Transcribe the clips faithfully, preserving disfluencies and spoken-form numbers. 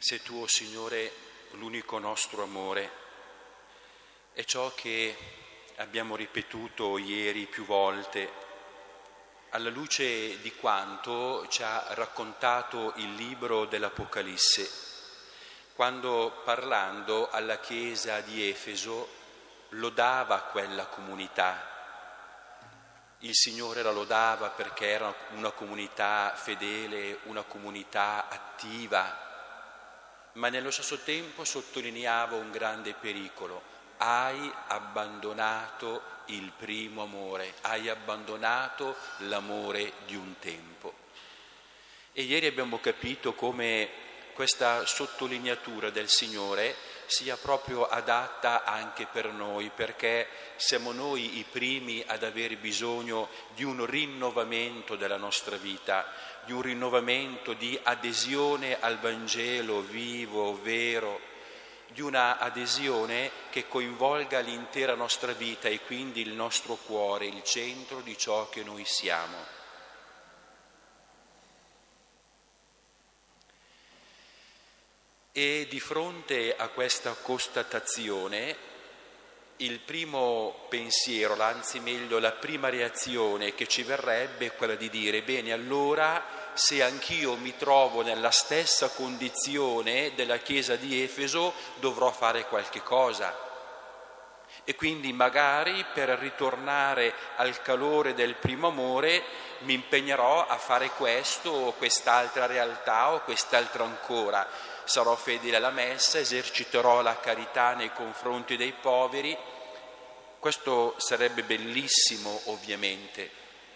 Sei tu, o Signore, l'unico nostro amore. È ciò che abbiamo ripetuto ieri più volte, alla luce di quanto ci ha raccontato il libro dell'Apocalisse, quando parlando alla chiesa di Efeso lodava quella comunità. Il Signore la lodava perché era una comunità fedele, una comunità attiva, ma nello stesso tempo sottolineava un grande pericolo: hai abbandonato il primo amore, hai abbandonato l'amore di un tempo. E ieri abbiamo capito come questa sottolineatura del Signore sia proprio adatta anche per noi, perché siamo noi i primi ad avere bisogno di un rinnovamento della nostra vita, di un rinnovamento di adesione al Vangelo vivo, vero, di una adesione che coinvolga l'intera nostra vita e quindi il nostro cuore, il centro di ciò che noi siamo. E di fronte a questa constatazione, il primo pensiero, anzi meglio la prima reazione che ci verrebbe è quella di dire: bene, allora se anch'io mi trovo nella stessa condizione della chiesa di Efeso dovrò fare qualche cosa. E quindi magari per ritornare al calore del primo amore mi impegnerò a fare questo o quest'altra realtà o quest'altra ancora. Sarò fedele alla messa, eserciterò la carità nei confronti dei poveri. Questo sarebbe bellissimo, ovviamente.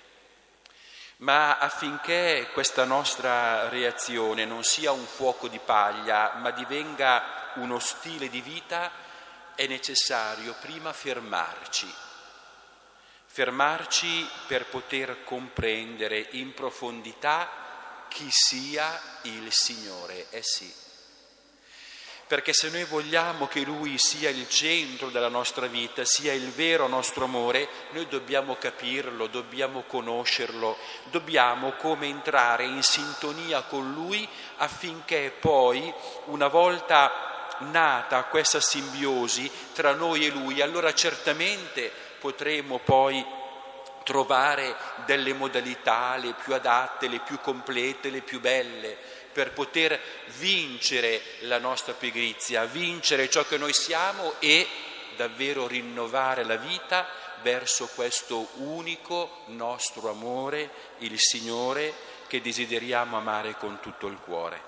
Ma affinché questa nostra reazione non sia un fuoco di paglia, ma divenga uno stile di vita, è necessario prima fermarci. Fermarci per poter comprendere in profondità chi sia il Signore. Eh sì. Perché se noi vogliamo che Lui sia il centro della nostra vita, sia il vero nostro amore, noi dobbiamo capirlo, dobbiamo conoscerlo, dobbiamo come entrare in sintonia con Lui affinché poi, una volta nata questa simbiosi tra noi e Lui, allora certamente potremo poi trovare delle modalità le più adatte, le più complete, le più belle, per poter vincere la nostra pigrizia, vincere ciò che noi siamo e davvero rinnovare la vita verso questo unico nostro amore, il Signore, che desideriamo amare con tutto il cuore.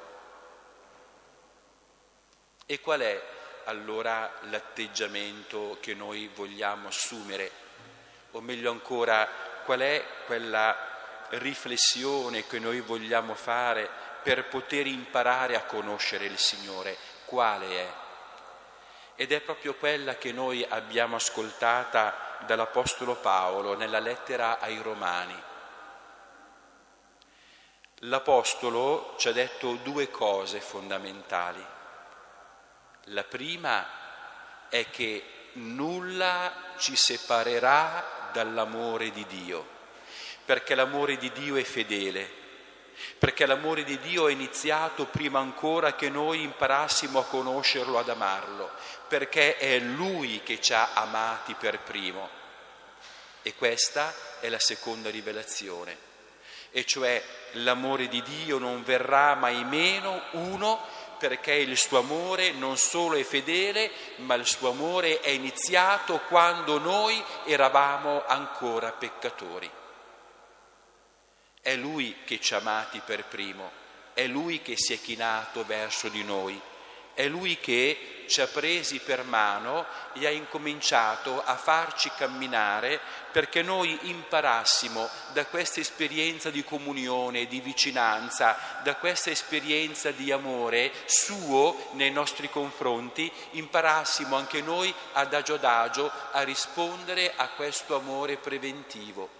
E qual è allora l'atteggiamento che noi vogliamo assumere? O meglio ancora, qual è quella riflessione che noi vogliamo fare per poter imparare a conoscere il Signore? Quale è? Ed è proprio quella che noi abbiamo ascoltata dall'Apostolo Paolo nella lettera ai Romani. L'Apostolo ci ha detto due cose fondamentali. La prima è che nulla ci separerà dall'amore di Dio, perché l'amore di Dio è fedele, perché l'amore di Dio è iniziato prima ancora che noi imparassimo a conoscerlo, ad amarlo, perché è Lui che ci ha amati per primo. E questa è la seconda rivelazione, e cioè l'amore di Dio non verrà mai meno, uno, perché il suo amore non solo è fedele, ma il suo amore è iniziato quando noi eravamo ancora peccatori. È Lui che ci ha amati per primo, è Lui che si è chinato verso di noi, è Lui che ci ha presi per mano e ha incominciato a farci camminare perché noi imparassimo da questa esperienza di comunione, di vicinanza, da questa esperienza di amore suo nei nostri confronti, imparassimo anche noi adagio adagio a rispondere a questo amore preventivo.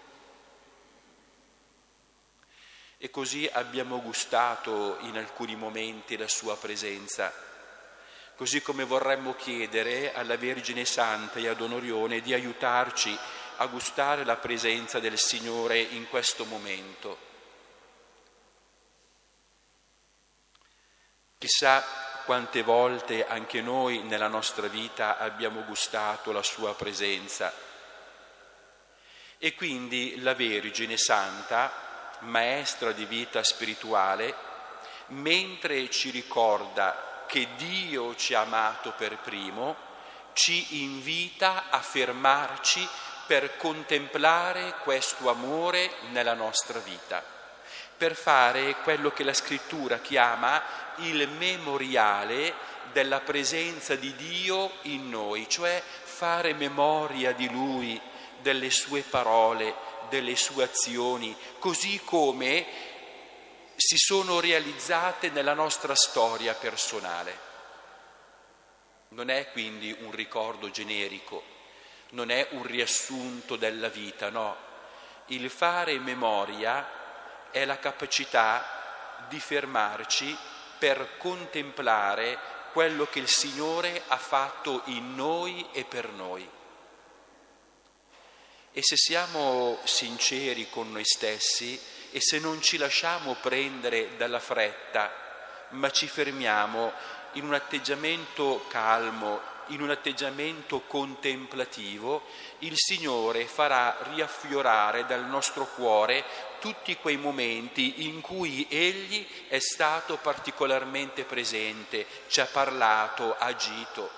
E così abbiamo gustato in alcuni momenti la sua presenza, così come vorremmo chiedere alla Vergine Santa e ad Onorione di aiutarci a gustare la presenza del Signore in questo momento. Chissà quante volte anche noi nella nostra vita abbiamo gustato la sua presenza. E quindi la Vergine Santa, maestra di vita spirituale, mentre ci ricorda che Dio ci ha amato per primo, ci invita a fermarci per contemplare questo amore nella nostra vita, per fare quello che la Scrittura chiama il memoriale della presenza di Dio in noi, cioè fare memoria di Lui, delle sue parole, delle sue azioni, così come si sono realizzate nella nostra storia personale. Non è quindi un ricordo generico, non è un riassunto della vita, no. Il fare memoria è la capacità di fermarci per contemplare quello che il Signore ha fatto in noi e per noi. E se siamo sinceri con noi stessi e se non ci lasciamo prendere dalla fretta, ma ci fermiamo in un atteggiamento calmo, in un atteggiamento contemplativo, il Signore farà riaffiorare dal nostro cuore tutti quei momenti in cui Egli è stato particolarmente presente, ci ha parlato, ha agito.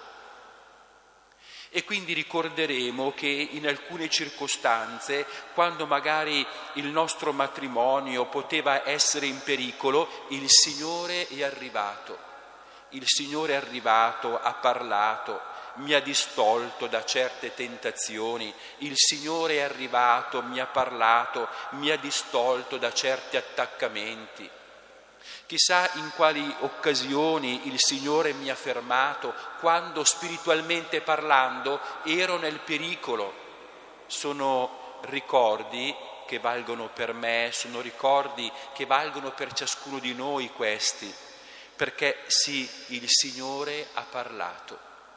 E quindi ricorderemo che in alcune circostanze, quando magari il nostro matrimonio poteva essere in pericolo, il Signore è arrivato. Il Signore è arrivato, ha parlato, mi ha distolto da certe tentazioni. Il Signore è arrivato, mi ha parlato, mi ha distolto da certi attaccamenti. Chissà in quali occasioni il Signore mi ha fermato quando spiritualmente parlando ero nel pericolo. Sono ricordi che valgono per me, sono ricordi che valgono per ciascuno di noi questi, perché sì, il Signore ha parlato.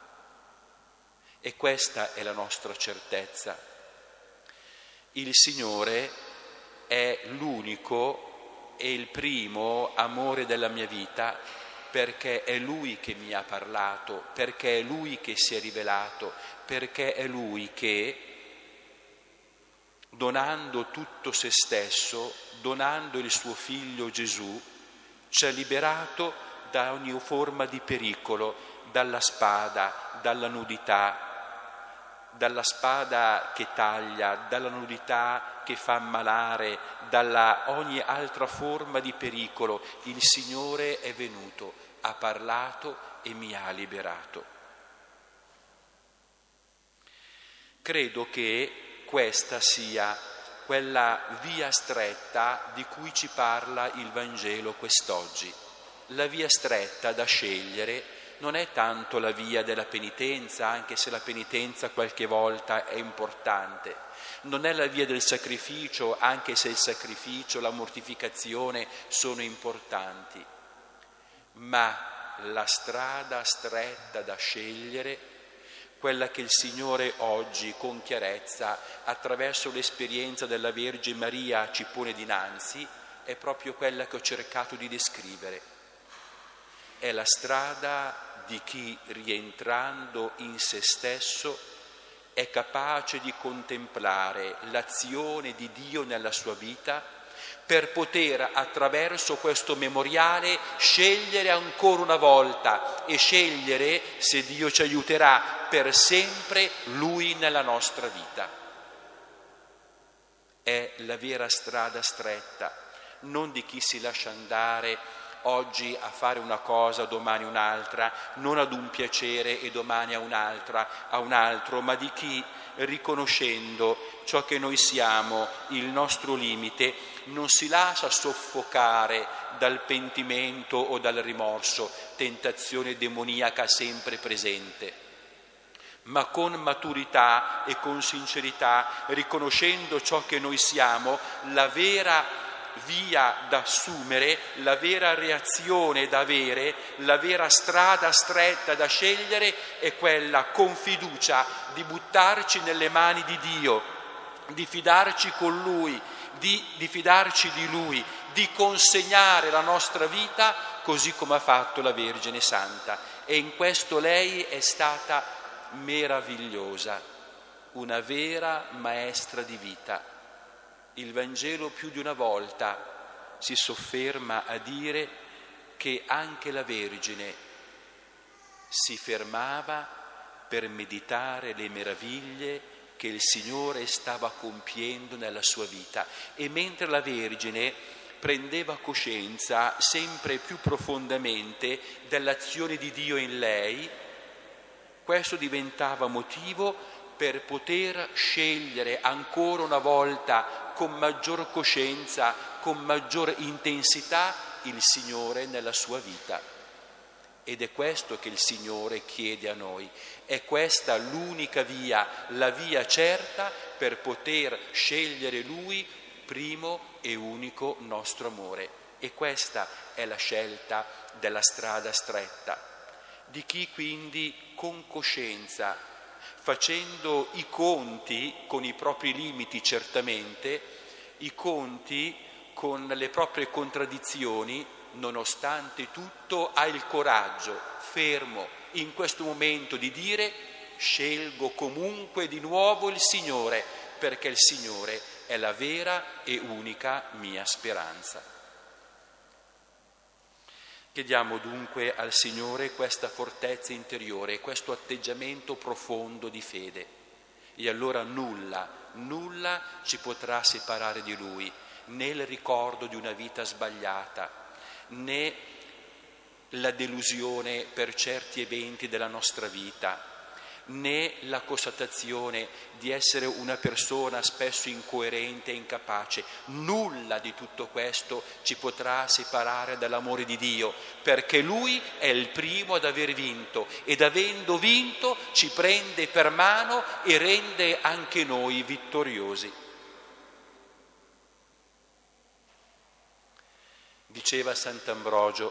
E questa è la nostra certezza. Il Signore è l'unico e il primo amore della mia vita, perché è Lui che mi ha parlato, perché è Lui che si è rivelato, perché è Lui che, donando tutto se stesso, donando il suo Figlio Gesù, ci ha liberato da ogni forma di pericolo, dalla spada, dalla nudità, dalla spada che taglia, dalla nudità che fa ammalare, dalla ogni altra forma di pericolo. Il Signore è venuto, ha parlato e mi ha liberato. Credo che questa sia quella via stretta di cui ci parla il Vangelo quest'oggi. La via stretta da scegliere non è tanto la via della penitenza, anche se la penitenza qualche volta è importante. Non è la via del sacrificio, anche se il sacrificio, la mortificazione sono importanti. Ma la strada stretta da scegliere, quella che il Signore oggi con chiarezza, attraverso l'esperienza della Vergine Maria, ci pone dinanzi, è proprio quella che ho cercato di descrivere. È la strada di chi, rientrando in se stesso, è capace di contemplare l'azione di Dio nella sua vita per poter, attraverso questo memoriale, scegliere ancora una volta e scegliere, se Dio ci aiuterà, per sempre Lui nella nostra vita. È la vera strada stretta, non di chi si lascia andare oggi a fare una cosa, domani un'altra, non ad un piacere e domani a un'altra, a un altro, ma di chi, riconoscendo ciò che noi siamo, il nostro limite, non si lascia soffocare dal pentimento o dal rimorso, tentazione demoniaca sempre presente, ma con maturità e con sincerità, riconoscendo ciò che noi siamo, la vera via da assumere, la vera reazione da avere, la vera strada stretta da scegliere è quella, con fiducia, di buttarci nelle mani di Dio, di fidarci con Lui, di, di fidarci di Lui, di consegnare la nostra vita così come ha fatto la Vergine Santa. E in questo lei è stata meravigliosa, una vera maestra di vita. Il Vangelo più di una volta si sofferma a dire che anche la Vergine si fermava per meditare le meraviglie che il Signore stava compiendo nella sua vita, e mentre la Vergine prendeva coscienza sempre più profondamente dell'azione di Dio in lei, questo diventava motivo per poter scegliere ancora una volta con maggior coscienza, con maggior intensità il Signore nella sua vita. Ed è questo che il Signore chiede a noi, è questa l'unica via, la via certa per poter scegliere Lui primo e unico nostro amore. E questa è la scelta della strada stretta, di chi quindi con coscienza, facendo i conti con i propri limiti certamente, i conti con le proprie contraddizioni, nonostante tutto ha il coraggio, fermo in questo momento, di dire: scelgo comunque di nuovo il Signore, perché il Signore è la vera e unica mia speranza. Chiediamo dunque al Signore questa fortezza interiore, questo atteggiamento profondo di fede, e allora nulla, nulla ci potrà separare di Lui, né il ricordo di una vita sbagliata, né la delusione per certi eventi della nostra vita, né la constatazione di essere una persona spesso incoerente e incapace. Nulla di tutto questo ci potrà separare dall'amore di Dio, perché Lui è il primo ad aver vinto, ed avendo vinto ci prende per mano e rende anche noi vittoriosi. Diceva Sant'Ambrogio: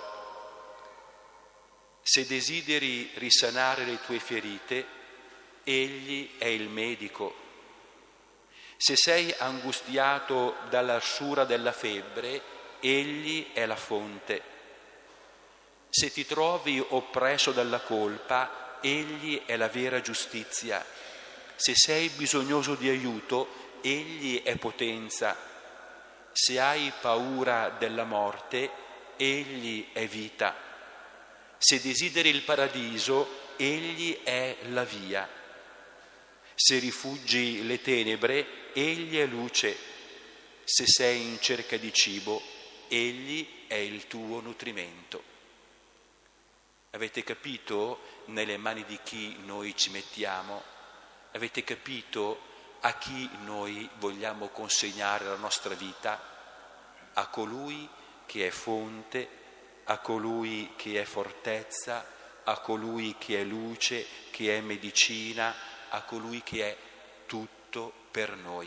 se desideri risanare le tue ferite, Egli è il medico. Se sei angustiato dall'arsura della febbre, Egli è la fonte. Se ti trovi oppresso dalla colpa, Egli è la vera giustizia. Se sei bisognoso di aiuto, Egli è potenza. Se hai paura della morte, Egli è vita. Se desideri il paradiso, Egli è la via. Se rifugi le tenebre, Egli è luce. Se sei in cerca di cibo, Egli è il tuo nutrimento. Avete capito nelle mani di chi noi ci mettiamo? Avete capito a chi noi vogliamo consegnare la nostra vita? A colui che è fonte, a colui che è fortezza, a colui che è luce, che è medicina, a colui che è tutto per noi.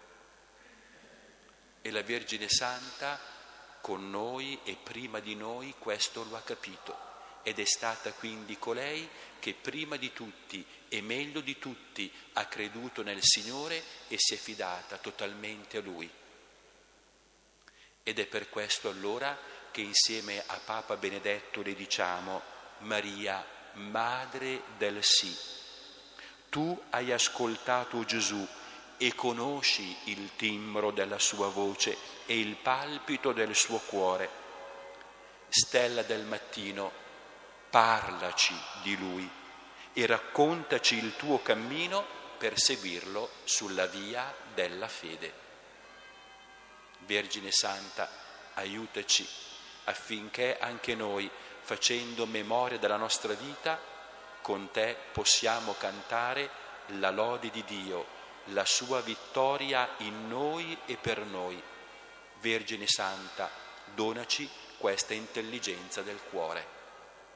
E la Vergine Santa con noi e prima di noi questo lo ha capito, ed è stata quindi colei che prima di tutti e meglio di tutti ha creduto nel Signore e si è fidata totalmente a Lui. Ed è per questo allora che insieme a Papa Benedetto le diciamo: Maria, Madre del Sì. Tu hai ascoltato Gesù e conosci il timbro della sua voce e il palpito del suo cuore. Stella del mattino, parlaci di Lui e raccontaci il tuo cammino per seguirlo sulla via della fede. Vergine Santa, aiutaci affinché anche noi, facendo memoria della nostra vita, con te possiamo cantare la lode di Dio, la sua vittoria in noi e per noi. Vergine Santa, donaci questa intelligenza del cuore.